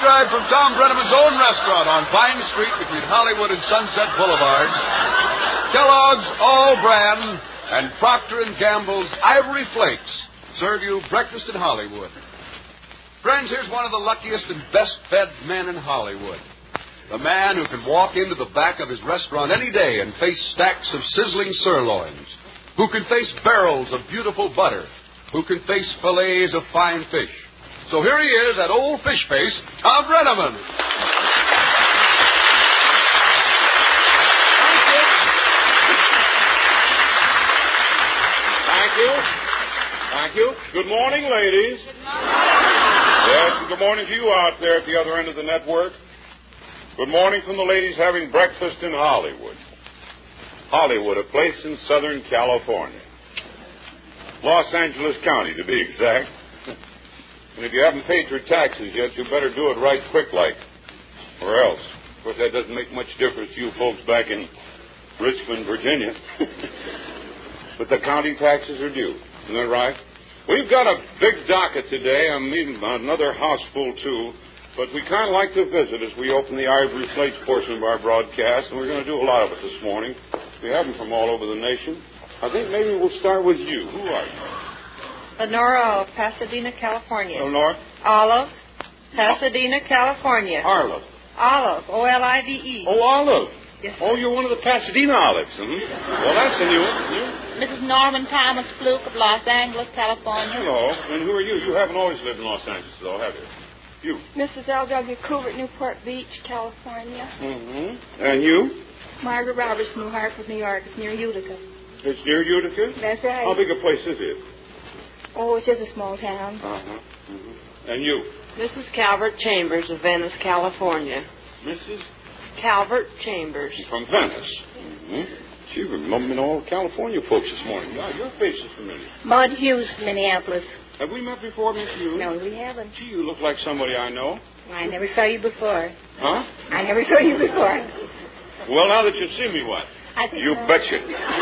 drive from Tom Brenneman's own restaurant on Vine Street between Hollywood and Sunset Boulevard, Kellogg's All-Bran and Procter & Gamble's Ivory Flakes serve you breakfast in Hollywood. Friends, here's one of the luckiest and best-fed men in Hollywood. The man who can walk into the back of his restaurant any day and face stacks of sizzling sirloins. Who can face barrels of beautiful butter. Who can face fillets of fine fish. So here he is, that old fish face, Tom Brenneman. Thank you. Good morning, ladies. Good morning. Yes, and good morning to you out there at the other end of the network. Good morning from the ladies having breakfast in Hollywood. Hollywood, a place in Southern California. Los Angeles County, to be exact. And if you haven't paid your taxes yet, you better do it right quick like. Or else. Of course, that doesn't make much difference to you folks back in Richmond, Virginia. But the county taxes are due. Isn't that right? We've got a big docket today. I'm meeting another house full, too. But we kind of like to visit as we open the Ivory Flakes portion of our broadcast, and we're going to do a lot of it this morning. We have them from all over the nation. I think maybe we'll start with you. Who are you? Lenora of Pasadena, California. Lenora? Olive, Pasadena, California. Olive. Olive, O-L-I-V-E. Oh, Olive. Yes, Oh, you're one of the Pasadena Olives. Well, that's a new one. Mrs. Norman Thomas Fluke of Los Angeles, California. Hello. And who are you? You haven't always lived in Los Angeles, though, have you? You. Mrs. L.W. Coover, Newport Beach, California. Mm-hmm. And you? Margaret Roberts, New Hartford, New York. It's near Utica. It's near Utica? That's right. How big a place is it? Oh, it's just a small town. Uh-huh. Mm-hmm. And you? Mrs. Calvert Chambers of Venice, California. Mrs.? Calvert Chambers. From Venice. Mm-hmm. Gee, we're mumbling all California folks this morning. Yeah, your face is familiar. Maud Hughes, Minneapolis. Have we met before, Miss Hughes? No, we haven't. Gee, you look like somebody I know. I never saw you before. Huh? I never saw you before. Well, now that you've seen me, what? You betcha.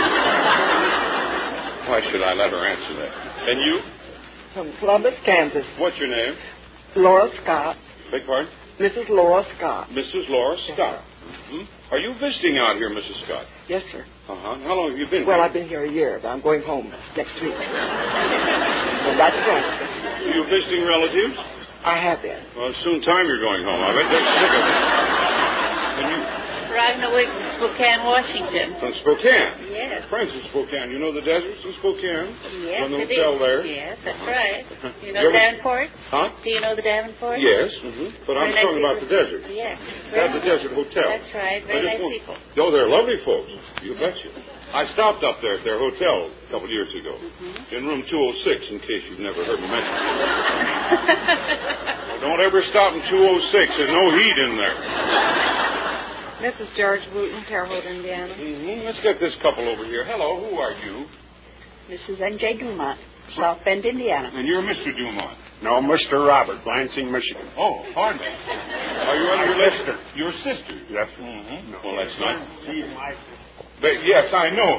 Why should I let her answer that? And you? From Columbus, Kansas. What's your name? Laura Scott. Beg pardon? Mrs. Laura Scott. Mrs. Laura Scott. Mm-hmm. Are you visiting out here, Mrs. Scott? Yes, sir. Uh-huh. How long have you been Well, here? I've been here a year, but I'm going home next week. Well, that's right. Are you visiting relatives? I have been. Well, it's soon time you're going home. I bet they're sick of it. And you? Ragnar Wick from Spokane, Washington. From Spokane? Yes. Friends in Spokane. You know the deserts in Spokane? Yes, From the I hotel do. there? Yes, that's right. You know You ever- Davenport? Huh? Do you know the Davenport? Yes. Mm-hmm. But I'm Very talking nice about the people. desert. Yes. At the Desert Hotel. That's right. Very nice people. Oh, they're lovely folks. You betcha. I stopped up there at their hotel a couple of years ago. In room 206, in case you've never heard me mention it. Well, don't ever stop in 206. There's no heat in there. Mrs. George Wooten, Terre Haute, Indiana. Mm-hmm. Let's get this couple over here. Hello, who are you? Mrs. N.J. Dumont, South Bend, Indiana. And you're Mr. Dumont. No, Mr. Robert, Lansing, Michigan. Oh, pardon me. Are you under your sister? Your sister? Yes. Mm-hmm. No. Well, that's nice. She's my sister. But, yes, I know.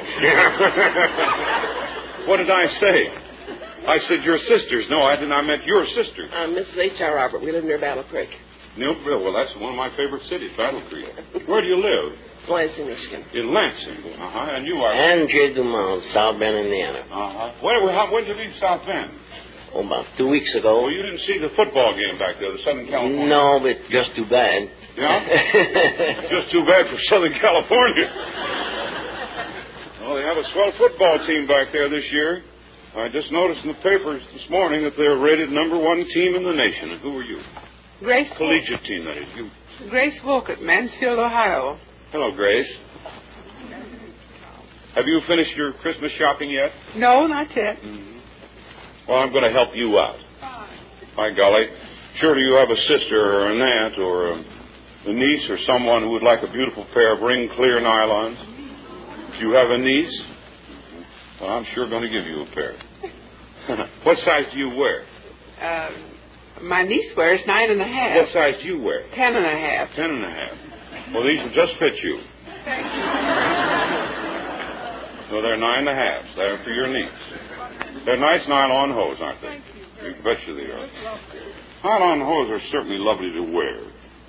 What did I say? I said your sisters. No, I didn't. I meant your sister. Mrs. H.R. Robert. We live near Battle Creek. Nilsville. Well, that's one of my favorite cities, Battle Creek. Where do you live? Lansing, Michigan. In Lansing. Uh-huh. And you are? N.J. Dumont, South Bend, Indiana. Uh-huh. When did you leave South Bend? Oh, about 2 weeks ago. Well, you didn't see the football game back there, the Southern California. No, but just too bad. Yeah? Just too bad for Southern California. Well, they have a swell football team back there this year. I just noticed in the papers this morning that they're rated #1 team in the nation. And who are you? Grace. Collegiate team, that is. You. Grace Wolcott, Mansfield, Ohio. Hello, Grace. Have you finished your Christmas shopping yet? No, not yet. Mm-hmm. Well, I'm going to help you out. By golly. Surely you have a sister or an aunt or a niece or someone who would like a beautiful pair of ring clear nylons. If you have a niece, well, I'm sure going to give you a pair. What size do you wear? My niece wears 9.5. What size do you wear? 10.5. 10.5. Well, these will just fit you. So they're 9.5s. They're for your niece. They're nice nylon hose, aren't they? You betcha they are. Nylon hose are certainly lovely to wear.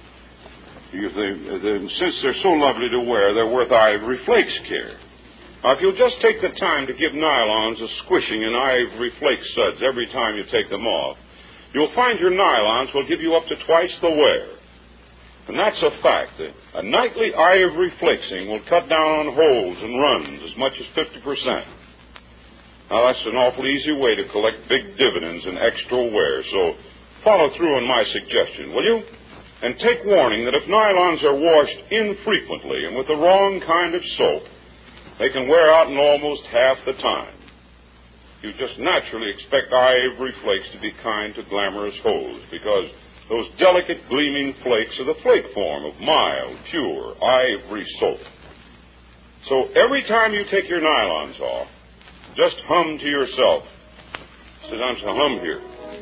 Because since they're so lovely to wear, they're worth Ivory Flakes care. Now, if you'll just take the time to give nylons a squishing in Ivory Flake suds every time you take them off, you'll find your nylons will give you up to twice the wear. And that's a fact. A nightly Ivory Flakesing will cut down on holes and runs as much as 50%. Now, that's an awful easy way to collect big dividends in extra wear, so follow through on my suggestion, will you? And take warning that if nylons are washed infrequently and with the wrong kind of soap, they can wear out in almost half the time. You just naturally expect Ivory Flakes to be kind to glamorous hose because those delicate, gleaming flakes are the flake form of mild, pure ivory soap. So every time you take your nylons off, just hum to yourself. Sit down to hum here.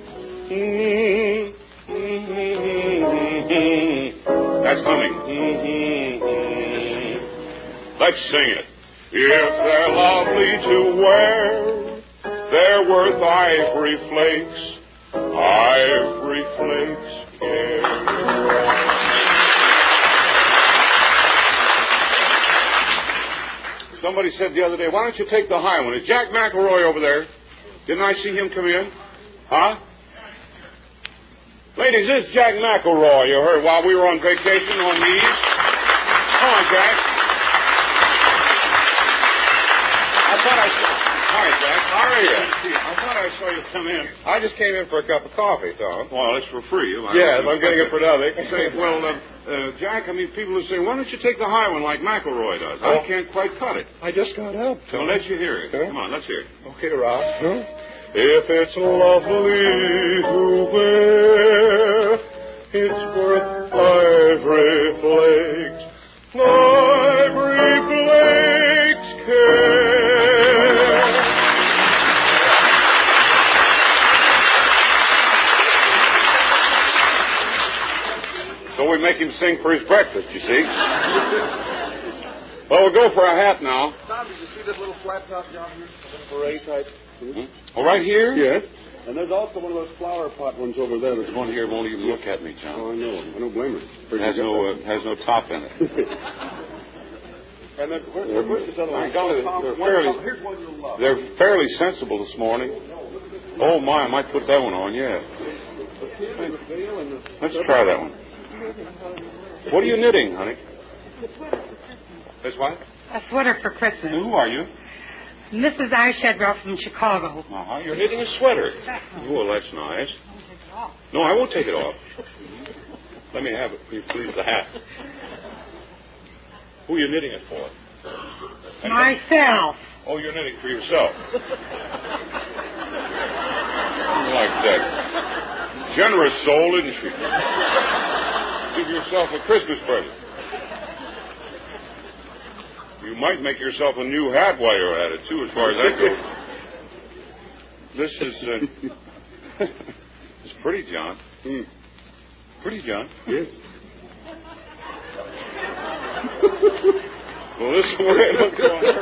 That's humming. Let's sing it. If they're lovely to wear, they're worth Ivory Flakes. Ivory Flakes care. Somebody said the other day, why don't you take the high one? Is Jack McElroy over there? Didn't I see him come in? Huh? Ladies, this is Jack McElroy, you heard, while we were on vacation on the East. Come on, Jack. Hi, Jack. How are you? I thought I saw you come in. I just came in for a cup of coffee, Tom. Well, it's for free. Yes, I'm getting it for nothing. Jack, I mean, people will say, why don't you take the high one like McElroy does? I can't quite cut it. I just got up. So let's you hear it. Come on, let's hear it. Okay, Rob. If it's lovely to wear, it's worth Ivory Flakes. Ivory Flakes care. So we make him sing for his breakfast, you see. Well, we'll go for a hat now. Tom, did you see this little flat top job here? A little beret type. Oh, right here? Yes. And there's also one of those flower pot ones over there. There's one here won't even look at me, John. Oh, I know. I don't blame her. It has no top in it. And then where's this other one? Here's one you'll love. They're fairly sensible this morning. Oh, my, I might put that one on, yeah. Let's try that one. What are you knitting, honey? That's what? A sweater for Christmas. Who are you? Mrs. Eyeshedrow from Chicago. Uh-huh. You're knitting a sweater. Oh, well, that's nice. No, I won't take it off. Let me have it, please, the hat. Who are you knitting it for? Myself. Oh, you're knitting for yourself. Like that. Generous soul, isn't she? Give yourself a Christmas present. You might make yourself a new hat while you're at it, too, as far as that goes. This is... it's pretty, John. Pretty, John. Yes. Well, this is where it looks on her.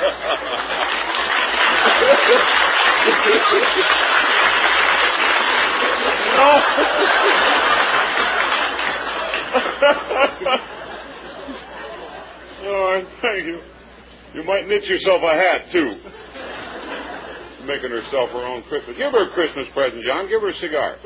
Oh, thank you. You might knit yourself a hat, too. Making herself her own Christmas. Give her a Christmas present, John. Give her a cigar.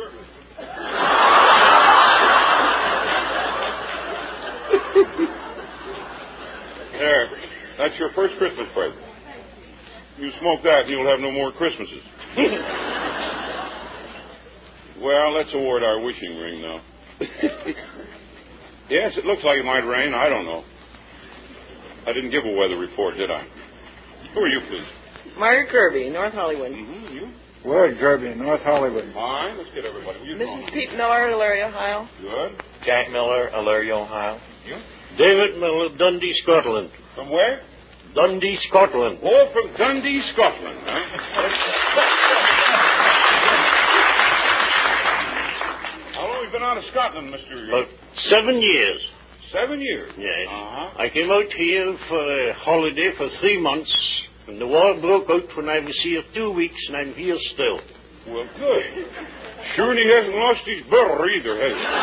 There. That's your first Christmas present. You smoke that and you'll have no more Christmases. Well, let's award our wishing ring now. Yes, it looks like it might rain. I don't know. I didn't give a weather report, did I? Who are you, please? Margaret Kirby, North Hollywood. Mm-hmm. You? Lloyd Kirby, North Hollywood. Fine. Let's get everybody. Who you Mrs. Pete Miller, Elyria, Ohio. Good. Jack Miller, Elyria, Ohio. You? David Miller, Dundee, Scotland. From where? Dundee, Scotland. Oh, from Dundee, Scotland. Huh? How long have you been out of Scotland, Mr. About 7 years. 7 years? Yes. Uh-huh. I came out here for a holiday for 3 months, and the war broke out when I was here 2 weeks, and I'm here still. Well, good. Sure, and he hasn't lost his burr either, has he?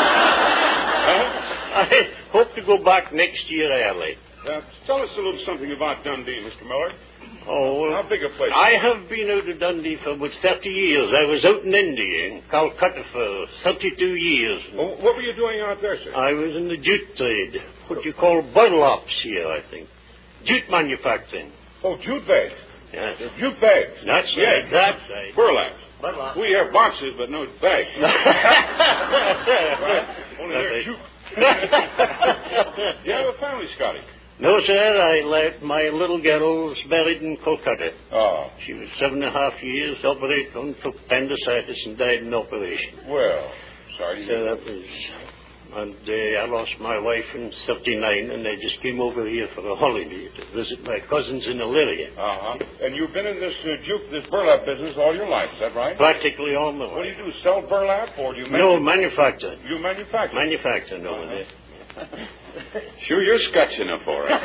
Huh? I hope to go back next year early. Tell us a little something about Dundee, Mr. Miller. Oh, well, how big a place? I have been out of Dundee for about 30 years. I was out in India, in Calcutta, for 32 years. Oh, what were you doing out there, sir? I was in the jute trade. What you call burlaps here, I think. Jute manufacturing. Oh, jute bags. Yes. Jute bags. That's yeah, right. That's right. Burlaps. Burlap. We have boxes, but no bags. Right. Only they're jute. Do you have a family, Scotty? No, sir. I left my little girl buried in Calcutta. Oh. She was 7.5 years, operated on, took appendicitis and died in operation. Well, sorry. So that was... And I lost my wife in 39, and I just came over here for a holiday to visit my cousins in Illyria. Uh-huh. And you've been in this this burlap business all your life, is that right? Practically all my life. What do you do, sell burlap, or do you manufacture? You manufacture? Manufacturing over there. Sure, you're Scotch enough for it.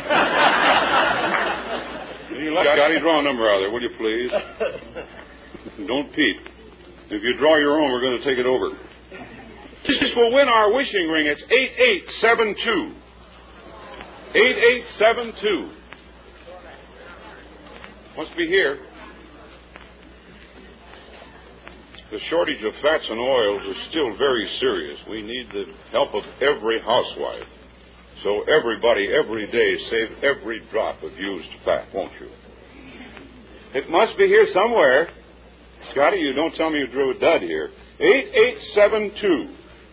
Scotty, draw a number out of there, will you please? Don't peep. If you draw your own, we're going to take it over. This will win our wishing ring. It's 8872. 8872. Must be here. The shortage of fats and oils is still very serious. We need the help of every housewife. So everybody, every day, save every drop of used fat, won't you? It must be here somewhere. Scotty, you don't tell me you drew a dud here. 8872.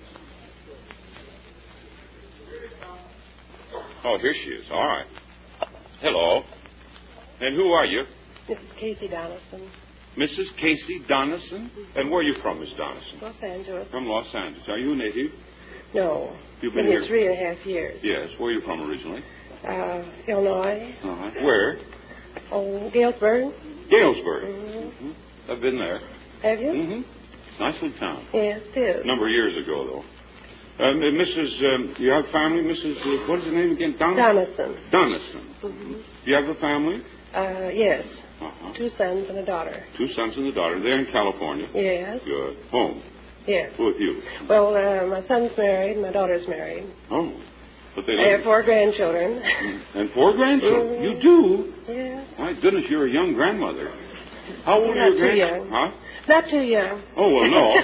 Oh, here she is. All right. Hello. And who are you? Mrs. Casey Donaldson. Mrs. Casey Donaldson? Mm-hmm. And where are you from, Miss Donaldson? Los Angeles. From Los Angeles. Are you a native? No. You've been here 3.5 years. Yes. Where are you from originally? Illinois. Uh-huh. Where? Oh, Galesburg. Galesburg. Mm-hmm. I've been there. Have you? Mm-hmm. Nice little town. Yes, it is. A number of years ago, though. Mrs. You have family, Mrs. What is her name again? Donaldson. Donaldson. Mm-hmm. Do you have a family? Yes. Uh-huh. 2 sons and a daughter. 2 sons and a daughter. They're in California. Yes. Good. Home. Yes. With you? Well, my son's married, my daughter's married. Oh. But they I have 4 grandchildren. And 4 grandchildren? Mm-hmm. You do? Yeah. My goodness, you're a young grandmother. How old are your grandchildren? Not too young. Huh? Not too young. Oh, well, no.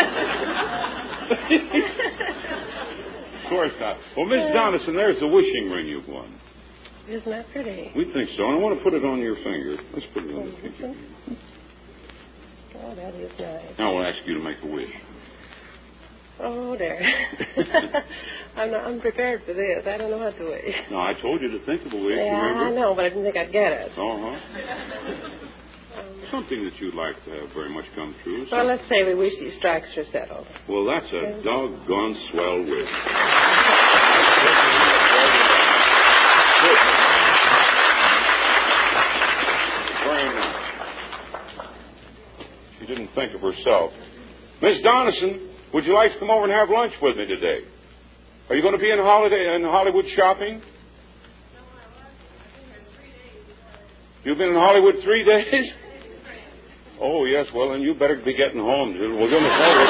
Of course not. Well, Miss Donaldson, there's the wishing ring you've won. Isn't that pretty? We think so. And I want to put it on your finger. Let's put it on the finger. Oh, that is nice. Now I want to ask you to make a wish. Oh, there. I'm not unprepared for this. I don't know how to wish. No, I told you to think of a wish, yeah, remember? I know, but I didn't think I'd get it. Uh-huh. Something that you'd like to have very much come true. Well, let's say we wish these strikes were settled. Well, that's a doggone swell wish. Very nice. She didn't think of herself. Miss Donaldson, would you like to come over and have lunch with me today? Are you going to be in Hollywood shopping? You've been in Hollywood 3 days? Oh, yes. Well, then you better be getting home. We'll give them a call.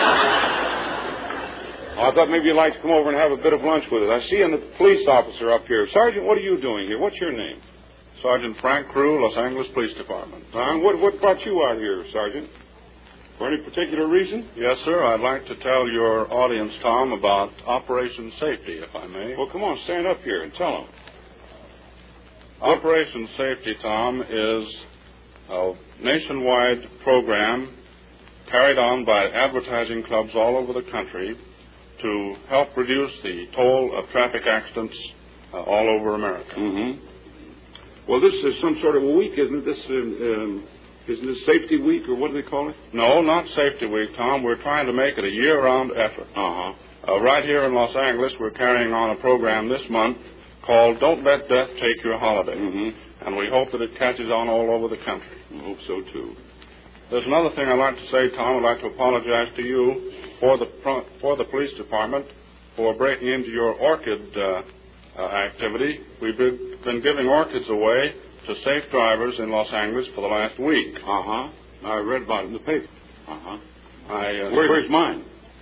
I thought maybe you'd like to come over and have a bit of lunch with us. I see a police officer up here. Sergeant, what are you doing here? What's your name? Sergeant Frank Crew, Los Angeles Police Department. What brought you out here, Sergeant? For any particular reason? Yes, sir. I'd like to tell your audience, Tom, about Operation Safety, if I may. Well, come on, stand up here and tell them. Operation Safety, Tom, is a nationwide program carried on by advertising clubs all over the country to help reduce the toll of traffic accidents all over America. Mm-hmm. Well, this is some sort of a week, isn't it? Isn't this Safety Week, or what do they call it? No, not Safety Week, Tom. We're trying to make it a year-round effort. Right here in Los Angeles, we're carrying on a program this month called Don't Let Death Take Your Holiday. Mm-hmm. And we hope that it catches on all over the country. I hope so, too. There's another thing I'd like to say, Tom. I'd like to apologize to you for the police department for breaking into your orchid activity. We've been giving orchids away to safe drivers in Los Angeles for the last week. I read about it in the paper. Uh-huh. Where's mine?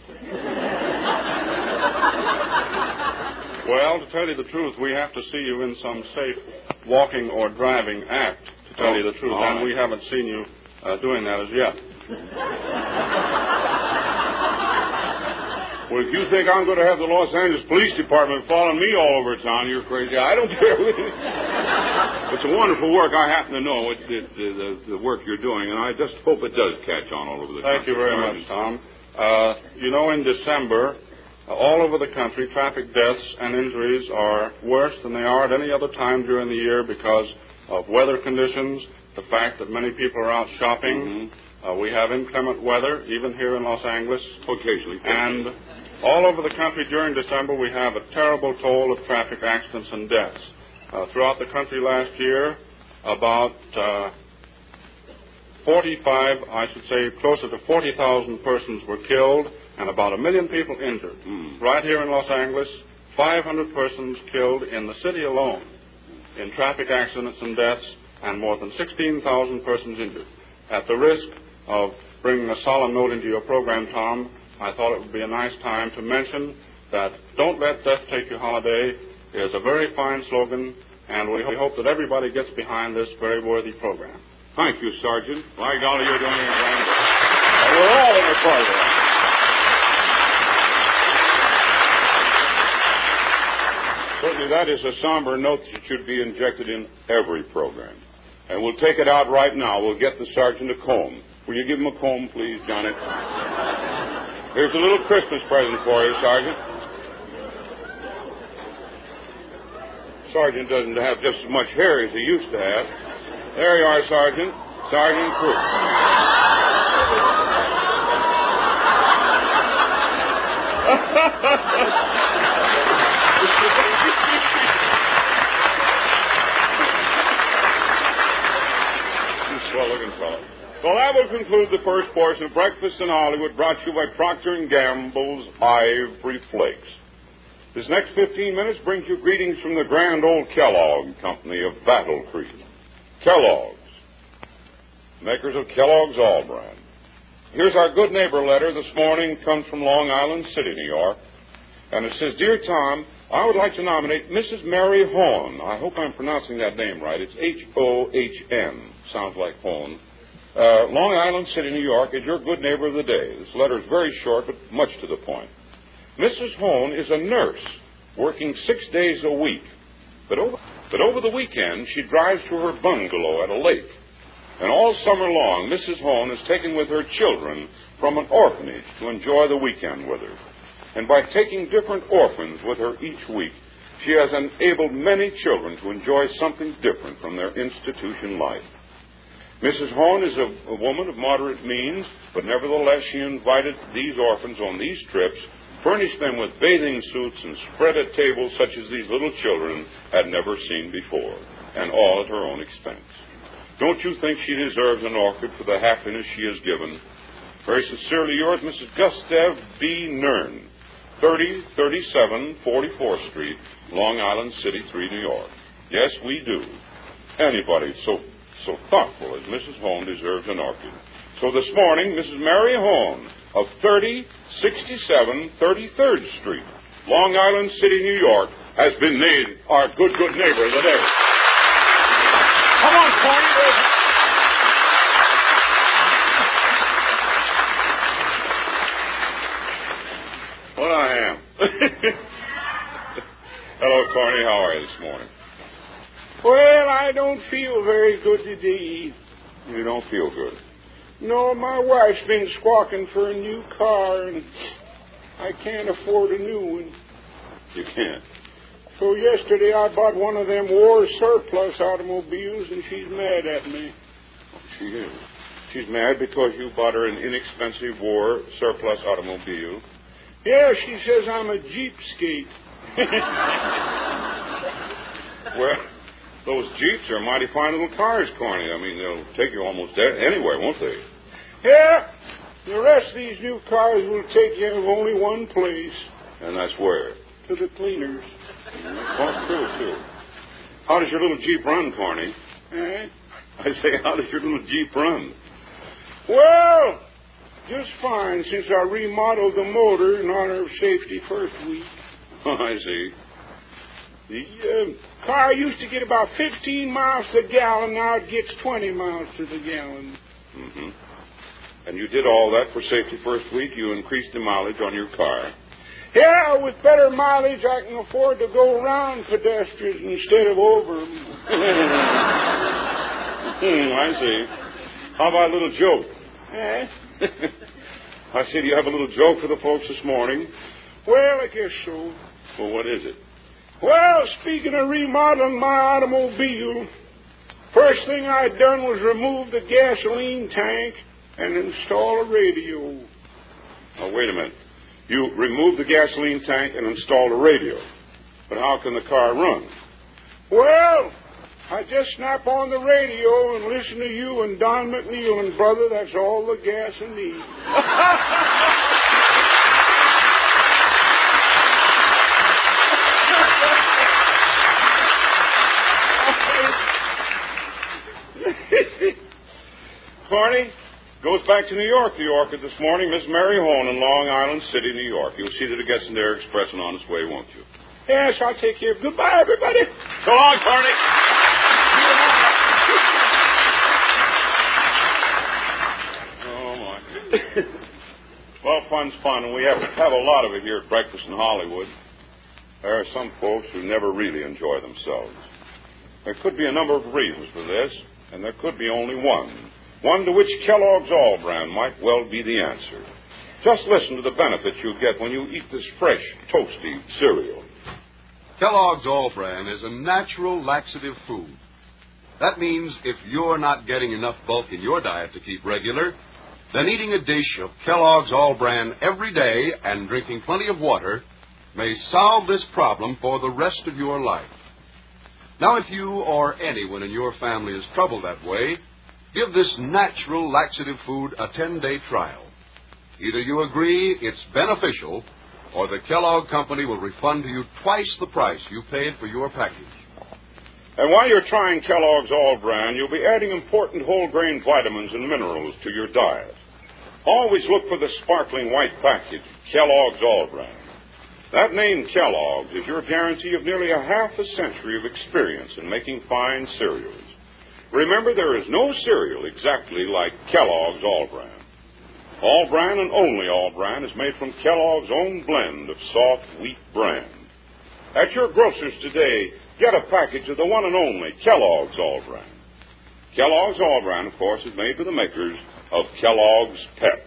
Well, to tell you the truth, we have to see you in some safe walking or driving act, to tell you the truth, and we haven't seen you doing that as yet. Well, if you think I'm going to have the Los Angeles Police Department following me all over town, you're crazy. I don't care. It's a wonderful work. I happen to know the work you're doing, and I just hope it does catch on all over the country. Thank you very much, Tom. In December, all over the country, traffic deaths and injuries are worse than they are at any other time during the year because of weather conditions, the fact that many people are out shopping. We have inclement weather, even here in Los Angeles. Occasionally. And all over the country during December, we have a terrible toll of traffic accidents and deaths. Throughout the country last year, about closer to 40,000 persons were killed and about 1 million people injured. Right here in Los Angeles, 500 persons killed in the city alone in traffic accidents and deaths, and more than 16,000 persons injured. At the risk of bringing a solemn note into your program, Tom, I thought it would be a nice time to mention that Don't Let Death Take Your Holiday is a very fine slogan, and we hope that everybody gets behind this very worthy program. Thank you, Sergeant. By golly, you're doing it right. We're all in a part of that. Certainly, that is a somber note that should be injected in every program. And we'll take it out right now. We'll get the sergeant a comb. Will you give him a comb, please, Johnny? Here's a little Christmas present for you, Sergeant. Sergeant doesn't have just as much hair as he used to have. There you are, Sergeant. Sergeant Cruz. Swell-looking fellow. Well, that will conclude the first portion of Breakfast in Hollywood, brought to you by Procter & Gamble's Ivory Flakes. This next 15 minutes brings you greetings from the grand old Kellogg Company of Battle Creek. Kellogg's, makers of Kellogg's All Brand. Here's our good neighbor letter this morning. It comes from Long Island City, New York. And it says, Dear Tom, I would like to nominate Mrs. Mary Hone. I hope I'm pronouncing that name right. It's H-O-H-N. Sounds like Hone. Long Island City, New York, is your good neighbor of the day. This letter is very short, but much to the point. Mrs. Hone is a nurse working 6 days a week. But over the weekend, she drives to her bungalow at a lake. And all summer long, Mrs. Hone is taken with her children from an orphanage to enjoy the weekend with her. And by taking different orphans with her each week, she has enabled many children to enjoy something different from their institution life. Mrs. Hone is a woman of moderate means, but nevertheless she invited these orphans on these trips, furnished them with bathing suits, and spread a table such as these little children had never seen before, and all at her own expense. Don't you think she deserves an orchid for the happiness she has given? Very sincerely yours, Mrs. Gustav B. Nern, 3037 44th Street, Long Island City, 3, New York. Yes, we do. Anybody so thoughtful as Mrs. Hone deserves an orchid. So this morning, Mrs. Mary Hone of 3067 33rd Street, Long Island City, New York, has been made our good neighbor of the day. Come on, Tony. Well, I am. Hello, Corny. How are you this morning? Well, I don't feel very good today. You don't feel good? No, my wife's been squawking for a new car, and I can't afford a new one. You can't? So yesterday I bought one of them war surplus automobiles, and she's mad at me. She is? She's mad because you bought her an inexpensive war surplus automobile? Yeah, she says I'm a Jeepskate. Well, those Jeeps are mighty fine little cars, Corny. I mean, they'll take you almost anywhere, won't they? Yeah. The rest of these new cars will take you only one place. And that's where? To the cleaners. That's true, too. How does your little Jeep run, Corny? I say, how does your little Jeep run? Well, just fine since I remodeled the motor in honor of Safety First Week. Oh, I see. The car used to get about 15 miles to the gallon. Now it gets 20 miles to the gallon. Mm-hmm. And you did all that for Safety First Week? You increased the mileage on your car? Yeah, with better mileage, I can afford to go around pedestrians instead of over them. I see. How about a little joke? Eh? I see. Do you have a little joke for the folks this morning? Well, I guess so. Well, what is it? Well, speaking of remodeling my automobile, first thing I done was remove the gasoline tank and install a radio. Oh, wait a minute. You removed the gasoline tank and installed a radio. But how can the car run? Well, I just snap on the radio and listen to you and Don McNeil, and brother, that's all the gas I need. Barney goes back to New York, the Orchid, this morning. Miss Mary Hone in Long Island City, New York. You'll see that it gets in their express and on its way, won't you? Yes, I'll take care of it. Goodbye, everybody. So long, Barney. Oh, my. Well, fun's fun, and we have a lot of it here at Breakfast in Hollywood. There are some folks who never really enjoy themselves. There could be a number of reasons for this, and there could be only one. One to which Kellogg's All-Bran might well be the answer. Just listen to the benefits you get when you eat this fresh, toasty cereal. Kellogg's All-Bran is a natural laxative food. That means if you're not getting enough bulk in your diet to keep regular, then eating a dish of Kellogg's All-Bran every day and drinking plenty of water may solve this problem for the rest of your life. Now, if you or anyone in your family is troubled that way, give this natural laxative food a 10-day trial. Either you agree it's beneficial, or the Kellogg Company will refund to you twice the price you paid for your package. And while you're trying Kellogg's All-Bran, you'll be adding important whole-grain vitamins and minerals to your diet. Always look for the sparkling white package, Kellogg's All-Bran. That name, Kellogg's, is your guarantee of nearly a half a century of experience in making fine cereals. Remember, there is no cereal exactly like Kellogg's All-Bran. All-Bran and only All-Bran is made from Kellogg's own blend of soft wheat bran. At your grocer's today, get a package of the one and only Kellogg's All-Bran. Kellogg's All-Bran, of course, is made for the makers of Kellogg's Pep.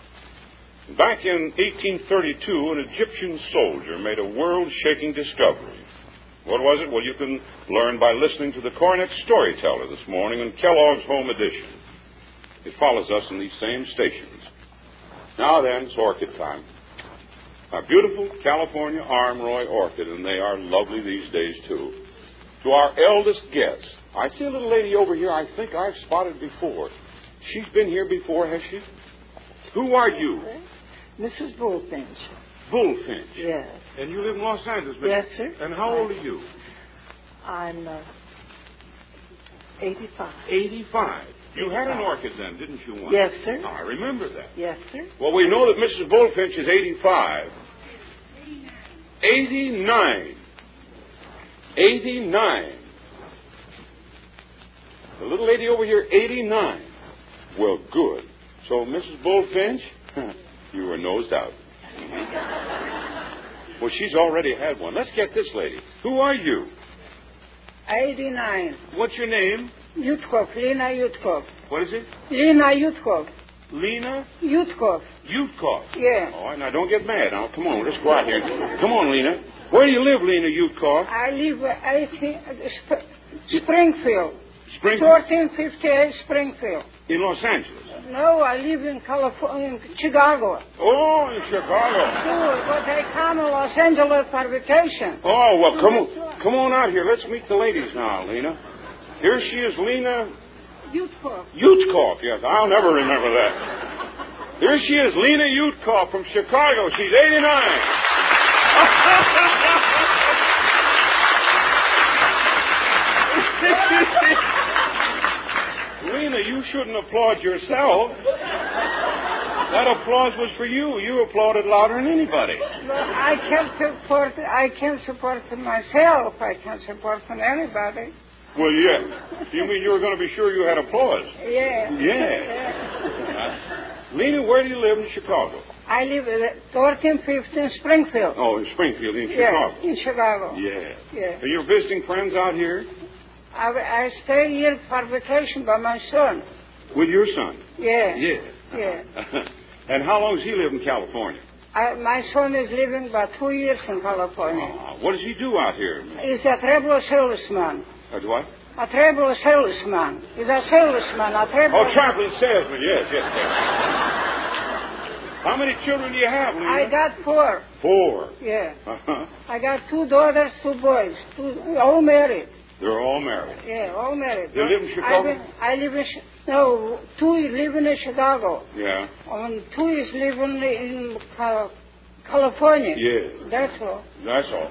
Back in 1832, an Egyptian soldier made a world-shaking discovery. What was it? Well, you can learn by listening to the Cornet Storyteller this morning in Kellogg's Home Edition. It follows us in these same stations. Now then, it's orchid time. A beautiful California Armroy orchid, and they are lovely these days, too. To our eldest guest, I see a little lady over here I think I've spotted before. She's been here before, has she? Who are you? Mrs. Bullfinch. Bullfinch? Yes. And you live in Los Angeles, Mrs. Yes, sir. And how old are you? I'm 85. 85. You had an orchid then, didn't you, once? Yes, sir. Oh, I remember that. Yes, sir. Well, we know that Mrs. Bullfinch is 85. 89. 89. The little lady over here, 89. Well, good. So, Mrs. Bullfinch, you were nosed out. Well, she's already had one. Let's get this lady. Who are you? 89. What's your name? Yutkov, Lena Yutkov. What is it? Lena Yutkov. Lena? Yutkov. Yutkov. Yeah. All right, now don't get mad. Now, come on, let's go out here. Come on, Lena. Where do you live, Lena Yutkov? I live Springfield. Springfield? 1458 Springfield. In Los Angeles? No, I live in California, in Chicago. Oh, in Chicago. Sure, but I come to Los Angeles for vacation. Oh, well, come on out here. Let's meet the ladies now, Lena. Here she is, Lena... Yutkov. Yutkov, yes. I'll never remember that. Here she is, Lena Yutkov from Chicago. She's 89. Lena, you shouldn't applaud yourself. That applause was for you. You applauded louder than anybody. Well, I can't support myself. I can't support anybody. Well, yeah. You mean you were going to be sure you had applause? Yeah. Yeah. Lena, where do you live in Chicago? I live at 1415 Springfield. Oh, in Springfield, in Chicago. Yeah, in Chicago. Yeah. Are you visiting friends out here? I stay here for vacation by my son. With your son? Yeah. Yeah. And how long has he lived in California? My son is living about 2 years in California. What does he do out here? He's a treble salesman. A what? A treble salesman. He's a salesman. Traveling salesman. Yes. How many children do you have, Lena? I got 4. 4? Yeah. I got 2 daughters, 2 boys. All married. They're all married? Yeah, all married. They live in Chicago? I live in... No, 2 is living in Chicago. Yeah. And 2 is living in California. Yeah. That's all. That's all.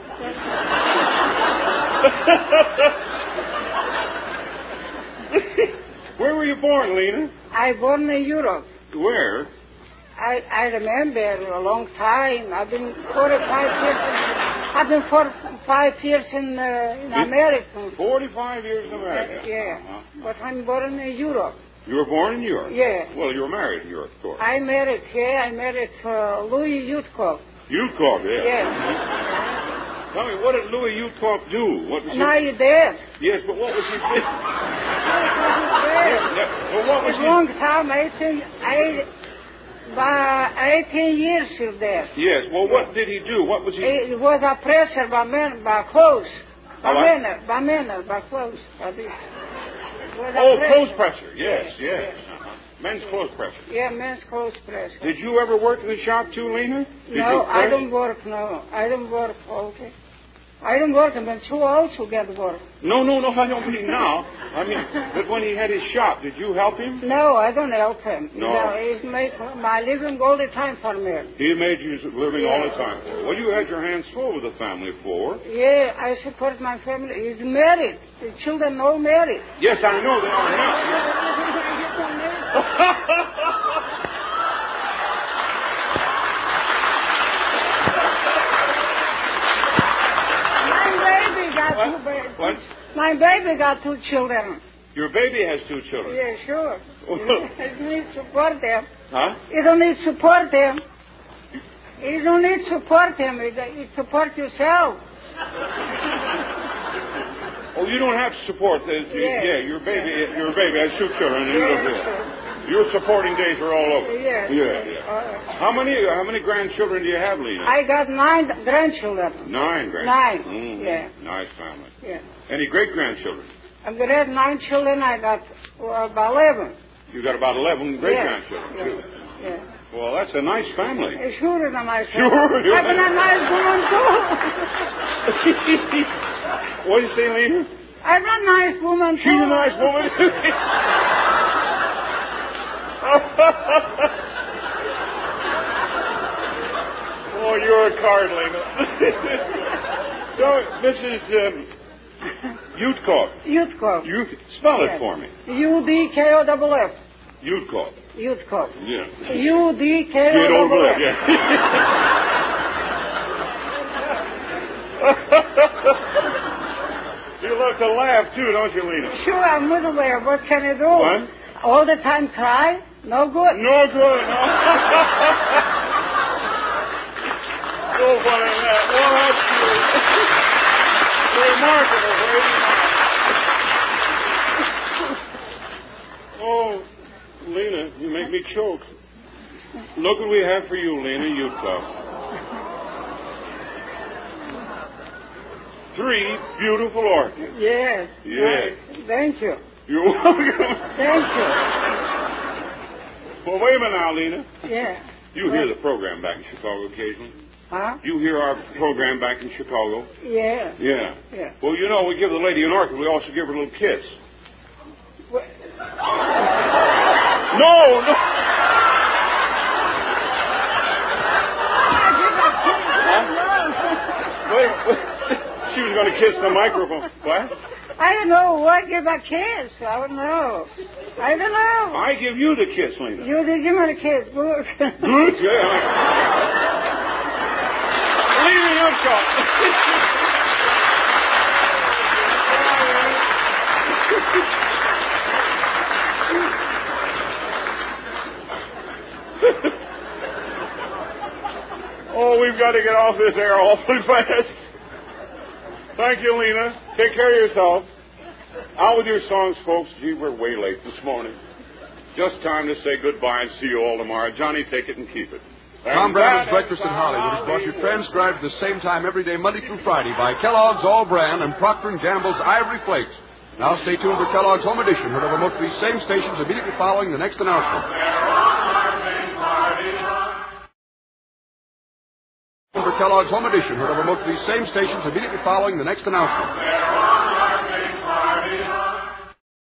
Where were you born, Lena? I born in Europe. Where? I remember a long time. I've been 45 years in America. 45 years in America? Yeah. But I'm born in Europe. You were born in Europe? Yeah. Well, you were married in Europe, of course. I married Louis Utkov. Utkov, yeah. Yeah. Tell me, what did Louis Utkov do? Now he's dead. Yes, but what was he doing? Well, what was he? A long time, 18 years he's dead. Yes, well, what did he do? What was he? He was a presser by clothes. By clothes. Clothes presser. Yes. Men's clothes presser. Yeah, men's clothes presser. Did you ever work in the shop too, Lena? No, I don't work, no. I don't work, okay. I don't work, but you also get work. No, I don't mean now. I mean, but when he had his shop, did you help him? No, I don't help him. No. He made my living all the time for me. He made you living all the time. Well, you had your hands full with the family for. Yeah, I support my family. He's married. The children all married. Yes, I know they are now. What? My baby got 2 children. Your baby has 2 children? Yeah, sure. You don't need to support them. Huh? You don't need to support them. You don't need to support them. You support yourself. Oh, you don't have to support this. Yeah, your baby has 2 children. Your supporting days are all over. Yeah. How many grandchildren do you have, Lena? I got 9 grandchildren. 9 grandchildren? 9. Yeah. Nice family. Yeah. Any great-grandchildren? I've got 9 children. I got about 11. You got about 11 great-grandchildren, too. Yeah. Well, that's a nice family. Sure is a nice family. Sure. I've been a nice woman, too. What do you say, Lena? I'm a nice woman, too. She's a nice woman, too. Oh, you're a card, Lena. So, Mrs. Utkov. Spell it for me. Udkoff. Utkov. Utkov. Yeah. Udkoff. Get over it, yeah. You love to laugh, too, don't you, Lena? Sure, I'm middle there. What can I do? What? All the time cry? No good. No good, no. So funny that. Well, that's remarkable, lady. Oh, Lena, you make me choke. Look what we have for you, Lena Utkov. 3 beautiful orchids. Yes. Yes. Thank you. You're welcome. Thank you. Well, wait a minute now, Lena. Yeah. You hear the program back in Chicago occasionally? Huh? You hear our program back in Chicago? Yeah. Yeah. Yeah. Well, you know, we give the lady an orchid, we also give her a little kiss. What? No! Wait. She was going to kiss the microphone. What? I don't know. What? Give a kiss? I don't know. I don't know. I give you the kiss, Lena. You did give me the kiss. Good. Good, yeah. Lena, you're short. Oh, we've got to get off this air awfully fast. Thank you, Lena. Take care of yourself. Out with your songs, folks. Gee, we're way late this morning. Just time to say goodbye and see you all tomorrow. Johnny, take it and keep it. Tom Brenner's Breakfast in Hollywood is brought to you transcribed at the same time every day, Monday through Friday, by Kellogg's All Bran and Procter & Gamble's Ivory Flakes. Now stay tuned for Kellogg's Home Edition, heard over most of these same stations immediately following the next announcement. For Kellogg's Home Edition, heard over most of these same stations immediately following the next announcement.